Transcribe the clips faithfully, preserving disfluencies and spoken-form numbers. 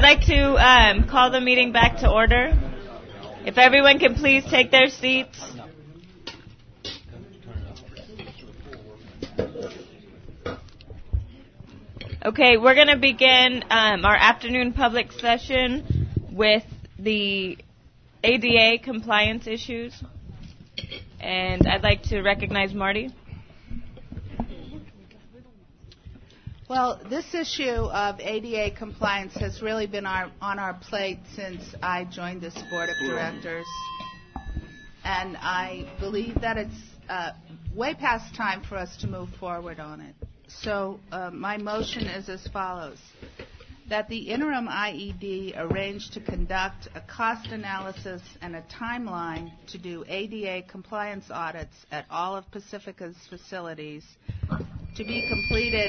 like to um, call the meeting back to order. If everyone can please take their seats. Okay, we're going to begin um, our afternoon public session with the A D A compliance issues. And I'd like to recognize Marty. Well, this issue of A D A compliance has really been our, on our plate since I joined this board of directors. And I believe that it's uh, way past time for us to move forward on it. So uh, my motion is as follows. That the interim I E D arrange to conduct a cost analysis and a timeline to do A D A compliance audits at all of Pacifica's facilities to be completed.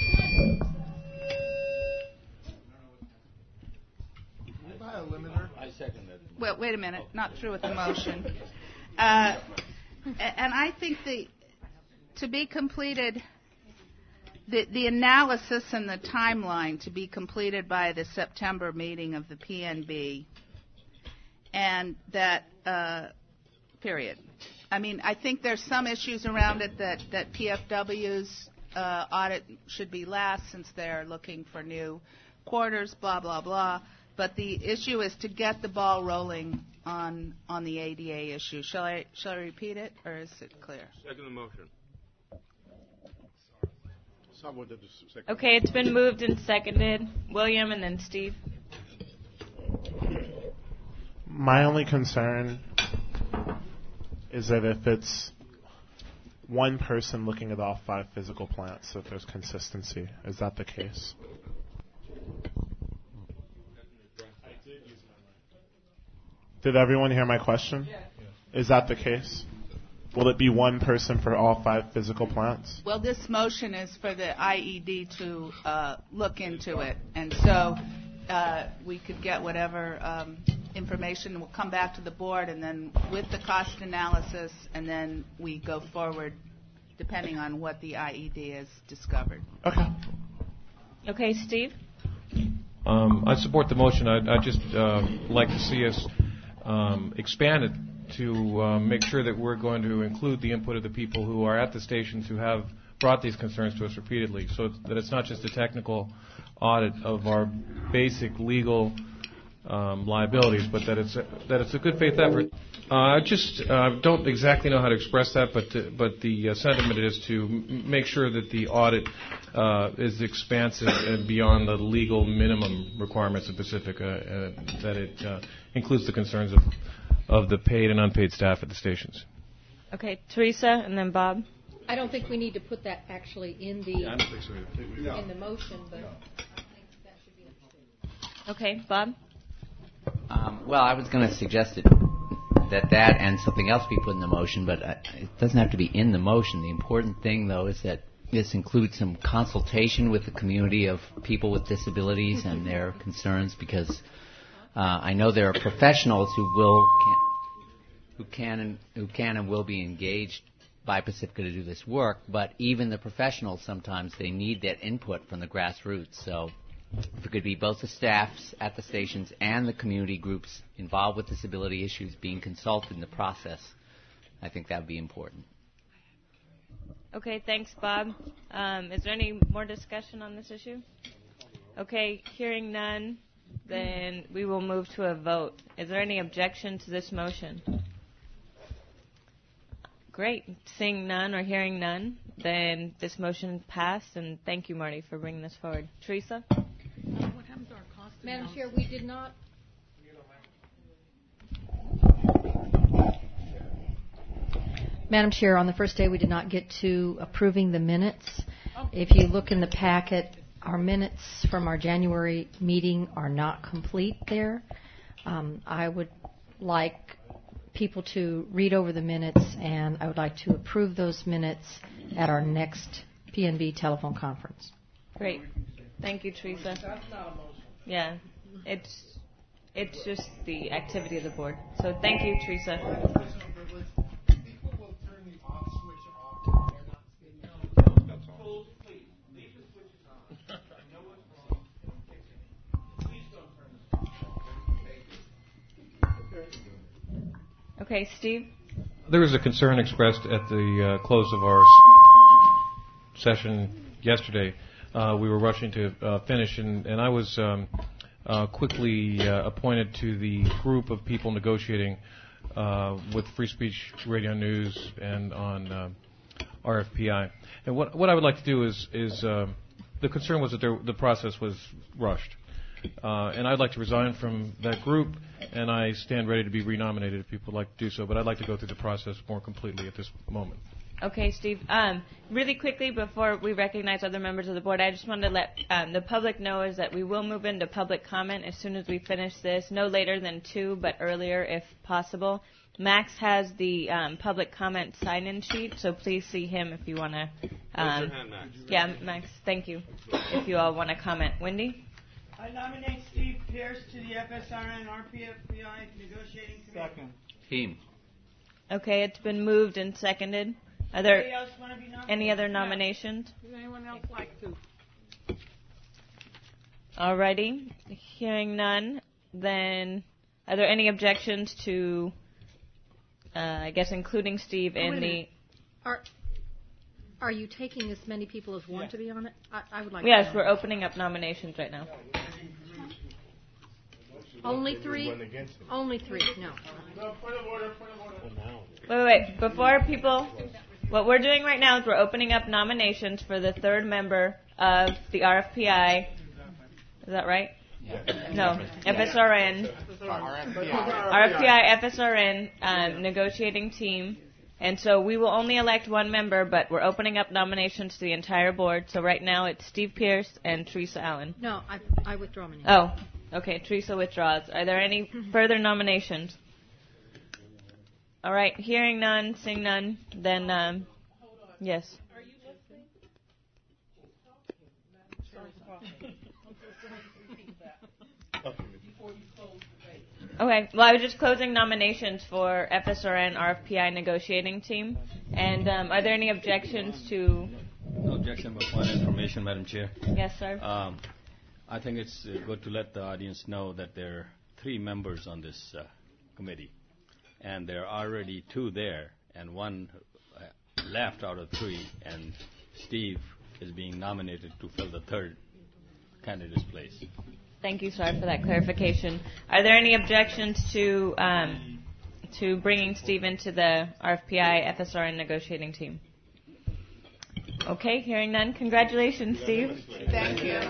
I second that. Well, wait a minute, not through with the motion. Uh, and I think the to be completed. The, the analysis and the timeline to be completed by the September meeting of the P N B, and that, uh, period. I mean, I think there's some issues around it that, that P F W's uh, audit should be last since they're looking for new quarters, blah, blah, blah. But the issue is to get the ball rolling on on the A D A issue. Shall I, shall I repeat it, or is it clear? Second the motion. Okay, it's been moved and seconded. William and then Steve. My only concern is that if it's one person looking at all five physical plants, that there's consistency. Is that the case? Did everyone hear my question? Is that the case? Will it be one person for all five physical plants? Well, this motion is for the I E D to uh, look into it, and so uh, we could get whatever um, information. We'll come back to the board, and then with the cost analysis, and then we go forward depending on what the I E D has discovered. Okay. Okay, Steve? Um, I support the motion. I'd, I'd just uh, like to see us um, expand it to uh, make sure that we're going to include the input of the people who are at the stations who have brought these concerns to us repeatedly, so it's, that it's not just a technical audit of our basic legal um, liabilities, but that it's a, that it's a good faith effort. Uh, I just uh, don't exactly know how to express that, but to, but the uh, sentiment is to m- make sure that the audit uh, is expansive and beyond the legal minimum requirements of Pacifica, uh, that it uh, includes the concerns of of the paid and unpaid staff at the stations. Okay, Teresa and then Bob. I don't think we need to put that actually in the Yeah, I don't think so. yeah. in the motion, but I think that should be understood. Okay, Bob. Um, well, I was going to suggest it, that that and something else be put in the motion, but uh, it doesn't have to be in the motion. The important thing, though, is that this includes some consultation with the community of people with disabilities and their concerns, because Uh, I know there are professionals who will, can, who can and who can and will be engaged by Pacifica to do this work. But even the professionals, sometimes they need that input from the grassroots. So, if it could be both the staffs at the stations and the community groups involved with disability issues being consulted in the process, I think that would be important. Okay, thanks, Bob. Um, is there any more discussion on this issue? Okay, hearing none. Then we will move to a vote. Is there any objection to this motion? Great. Seeing none or hearing none, then this motion passed, and thank you, Marty, for bringing this forward. Teresa? What happened to our cost Madam Chair, we did not... Madam Chair, on the first day we did not get to approving the minutes. If you look in the packet, our minutes from our January meeting are not complete there. Um, I would like people to read over the minutes, and I would like to approve those minutes at our next P N B telephone conference. Great. Thank you, Teresa. Yeah, it's it's just the activity of the board. So thank you, Teresa. Okay, Steve? There was a concern expressed at the uh, close of our s- session yesterday. Uh, we were rushing to uh, finish, and, and I was um, uh, quickly uh, appointed to the group of people negotiating uh, with Free Speech Radio News and on uh, R F P I. And what what I would like to do is is uh, the concern was that there, the process was rushed, uh, and I'd like to resign from that group, and I stand ready to be renominated if people would like to do so. But I'd like to go through the process more completely at this moment. Okay, Steve. Um, really quickly, before we recognize other members of the board, I just wanted to let um, the public know is that we will move into public comment as soon as we finish this, no later than two, but earlier if possible. Max has the um, public comment sign-in sheet, so please see him if you want to. Um, Raise your hand, Max. Yeah, Max. Thank you. If you all want to comment, Wendy. I nominate Steve Pierce to the F S R N R P F P I negotiating committee. Second. Team. Okay, it's been moved and seconded. Are there Anybody else want to be nominated? any other nominations? Does anyone else like to? Alrighty. Hearing none, then are there any objections to, uh, I guess, including Steve Oh, in wait a the... minute. Are are you taking as many people as want to be on it? I, I would like. Yes, to we're opening up nominations right now. Only three. Only three. No. Wait, wait, wait. Before people... What we're doing right now is we're opening up nominations for the third member of the R F P I. Is that right? No, F S R N. R F P I, F S R N um, negotiating team. And so we will only elect one member, but we're opening up nominations to the entire board. So right now it's Steve Pierce and Teresa Allen. No, I I withdraw my name. Oh, okay. Teresa withdraws. Are there any further nominations? All right. Hearing none, seeing none, then um, yes. Okay. Well, I was just closing nominations for F S R N R F P I negotiating team. And um, are there any objections to? No objection, but one information, Madam Chair. Yes, sir. Um, I think it's uh, good to let the audience know that there are three members on this uh, committee, and there are already two there, and one uh, left out of three, and Steve is being nominated to fill the third candidate's place. Thank you, sir, for that clarification. Are there any objections to um, to bringing Steve into the R F P I F S R N negotiating team? Okay, hearing none. Congratulations, Steve. Thank you.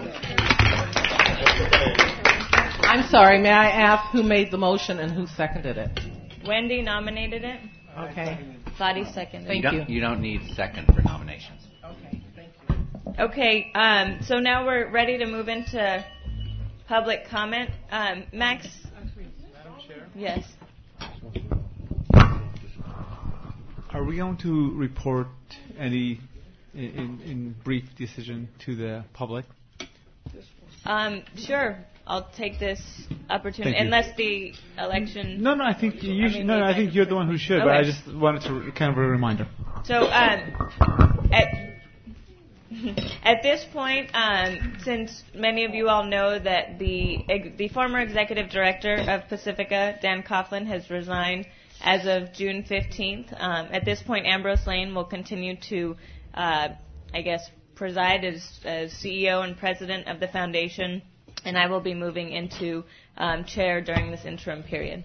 I'm sorry, may I ask who made the motion and who seconded it? Wendy nominated it. Okay. Fadi seconded Thank it. you, don't, you don't need second for nominations. Okay, thank you. Okay, um, so now we're ready to move into public comment. Um, Max? Madam Chair? Yes. Are we going to report any in, in brief decision to the public? Um, sure. I'll take this opportunity, Thank you. unless the election... No, no, I think you I should, mean, no, no, I the- think you're the one who should, but Okay. I just wanted to kind of a reminder. So, um, at, at this point, um, since many of you all know that the ex- the former executive director of Pacifica, Dan Coughlin, has resigned as of June fifteenth, um, at this point, Ambrose Lane will continue to, uh, I guess, preside as, as C E O and president of the foundation, and I will be moving into um, chair during this interim period.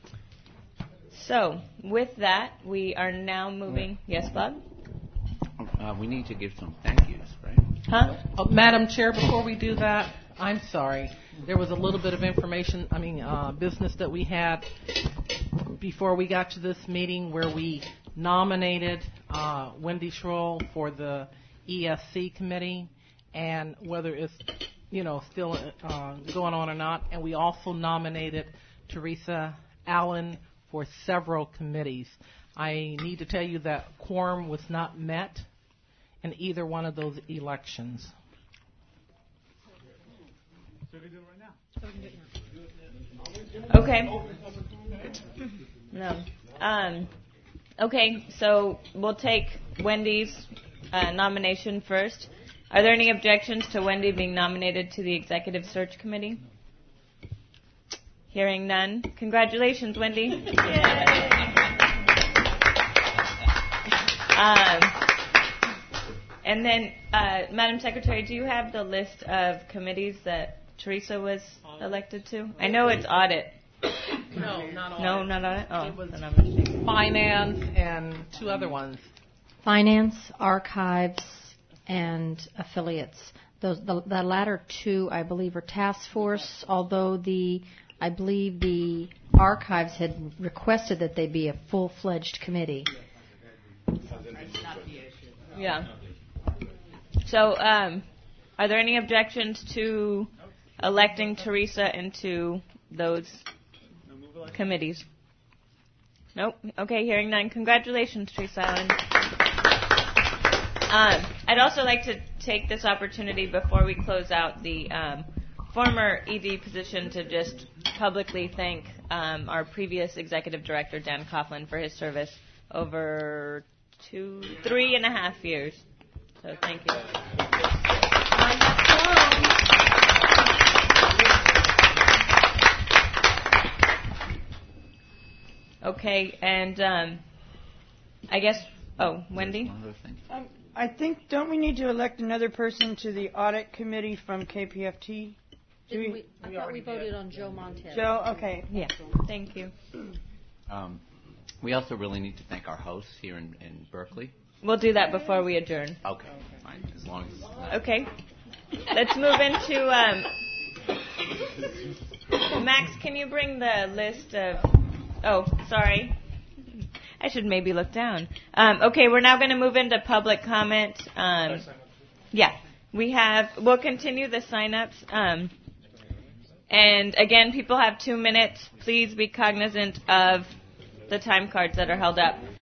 So, with that, we are now moving. Yes, Bob? Uh, we need to give some thank yous, right? Huh? Oh, Madam Chair, before we do that, I'm sorry. There was a little bit of information, I mean, uh, business that we had before we got to this meeting where we nominated uh, Wendy Schroll for the E S C committee, and whether it's, you know, still uh, going on or not. And we also nominated Teresa Allen for several committees. I need to tell you that quorum was not met in either one of those elections. Okay. No. Um, okay, so we'll take Wendy's uh, nomination first. Are there any objections to Wendy being nominated to the Executive Search Committee? Hearing none. Congratulations, Wendy. Yay. Um, and then, uh, Madam Secretary, do you have the list of committees that Teresa was elected to? I know it's audit. No, not audit. No, not audit? Oh, It was then I'm mistaken. finance and two other ones. Finance, archives, and affiliates. Those, the, the latter two, I believe, are task force, although the, I believe the archives had requested that they be a full-fledged committee. Yeah. So, um, are there any objections to electing Teresa into those committees? Nope. Okay, hearing none. Congratulations, Teresa Allen. Um, I'd also like to take this opportunity before we close out the um, former E D position to just publicly thank um, our previous executive director, Dan Coughlin, for his service over two, three and a half years. So thank you. Okay, and um, I guess, oh, Wendy? Um, I think, don't we need to elect another person to the audit committee from K P F T? Do we, I thought we voted on Joe Montez. Joe, okay. Yeah, thank you. Um, we also really need to thank our hosts here in, in Berkeley. We'll do that before we adjourn. Okay, fine, as long as... Uh, Okay. Let's move into, um, Max, can you bring the list of, oh, sorry. I should maybe look down. Um, okay, we're now going to move into public comment. Um, yeah, we have, we'll continue the sign-ups. Um, and again, people have two minutes. Please be cognizant of the time cards that are held up.